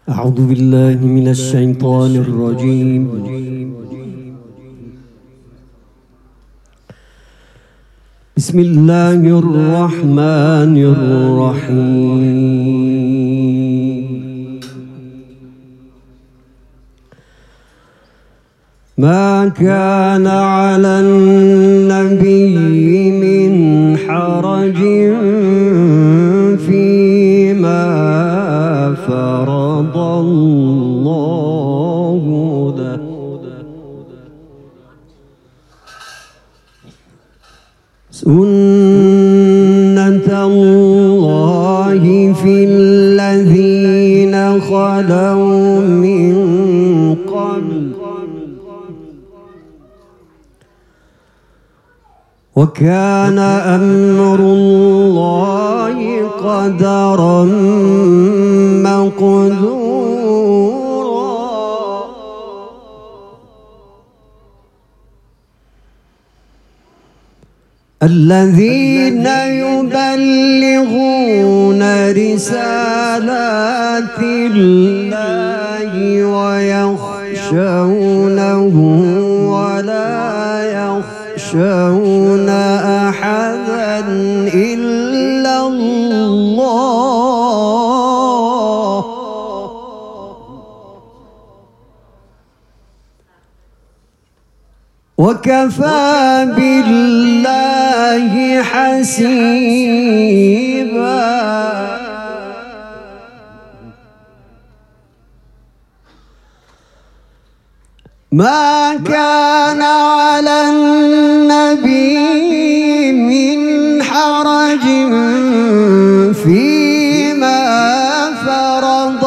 أعوذ بالله من الشيطان الرجيم. بسم الله الرحمن الرحيم. ما كان على النبي من حرج فيما فرض الله له، سنة الله في الذين خلوا من قبل، وكان أمر الله قدرا مقدورا. الذين يبلغون رسالات الله ويخشونه ولا يخشون أحدا إلا الله، وكفى بالله حسيبا. ما كان على النبي من حرج فيما فرض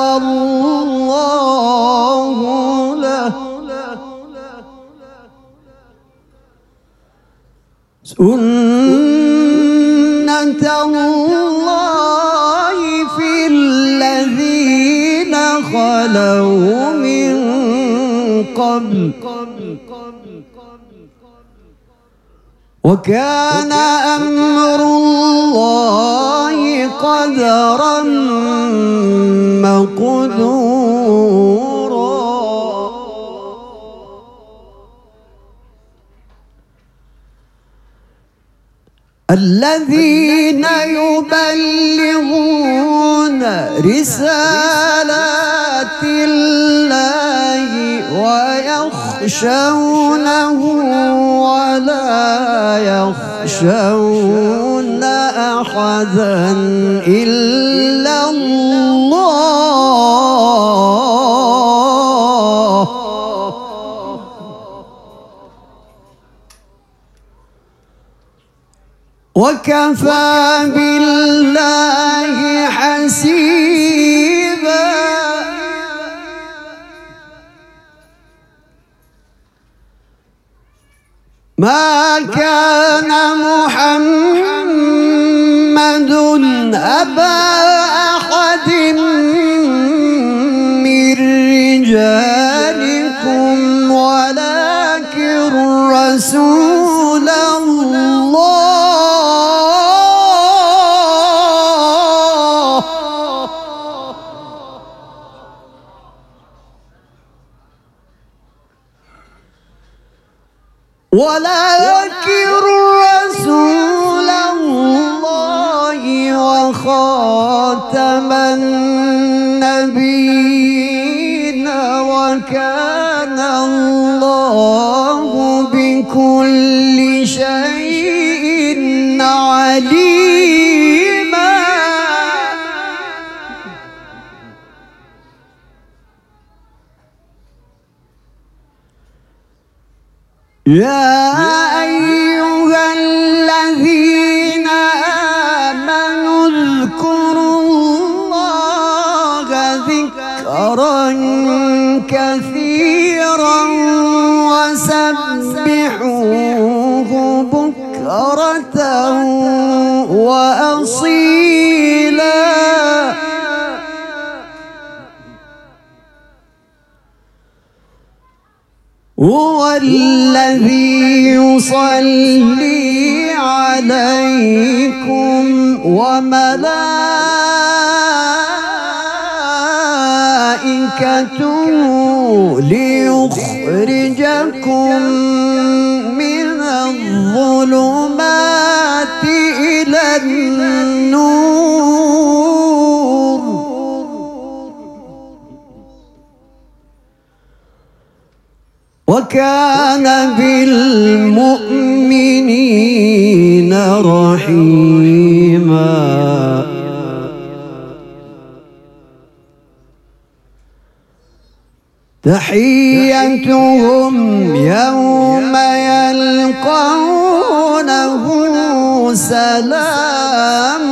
الله له، سنة الله في الذين خلوا من قبل، وكان أمر الله قدرا مقدورا. الذين يبلغون رسالات الله ويخشونه ولا يخشون أحدا إلا الله، وكفى بالله حسيبا. ما كان محمد أبا أحد من رجالكم ولكن رسول الله، ولكن رسول الله وخاتم النبيين، وكان الله بكل شيء عليما. يا أيها الذين آمنوا اذكروا الله ذكرا كثيرا وسبحوه بكرة وأصيلا. هو الذي يصلي عليكم وملائكته والملائكة ليخرجكم من الظلمات إلى النور وكان بالمؤمنين رحيما. تحيتهم يوم يلقونه سلام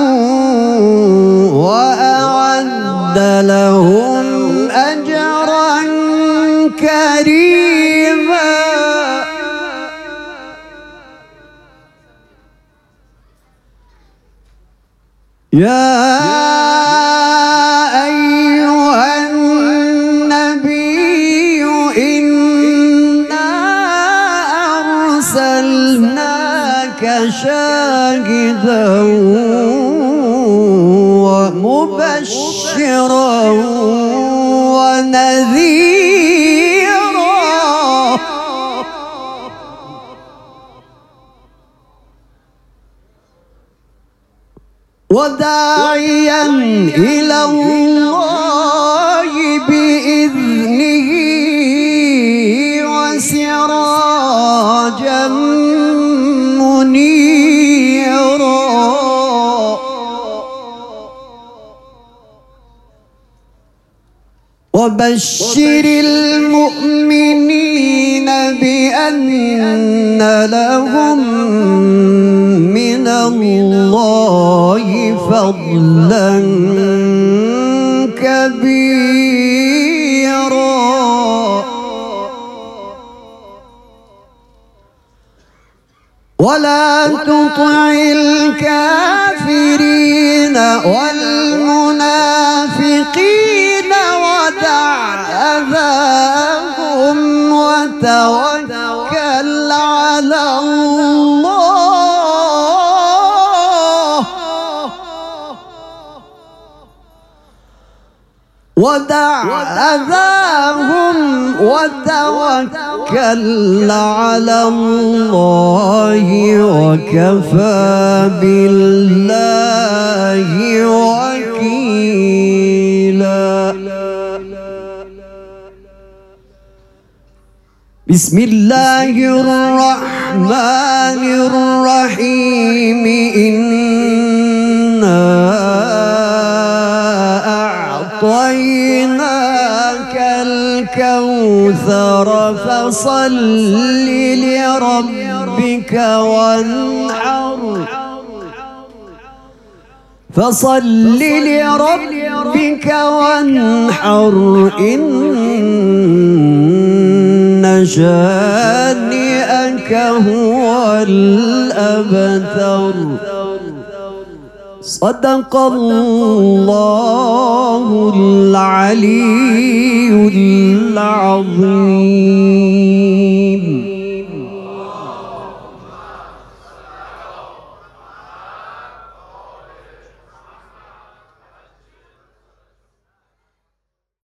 وأعد لهم أجرا كريما. يا شاهدا ومبشرا ونذيرا وداعيا إلى الله بإذنه وسراجا منيرا. وبشر المؤمنين بأن لهم من الله فضلا كبيرا. ولا تطع الكافرين والمنافقين ودع أذاهم وتوكل على الله. ودع أذاهم وتوكل على الله وكفى بالله وكيلا. بسم الله الرحمن الرحيم. إنا أعطيناك الكوثر فصل لربك وانحر. فصل لربك وانحر إن شانئك هو الأبتر. صدق الله العلي العظيم.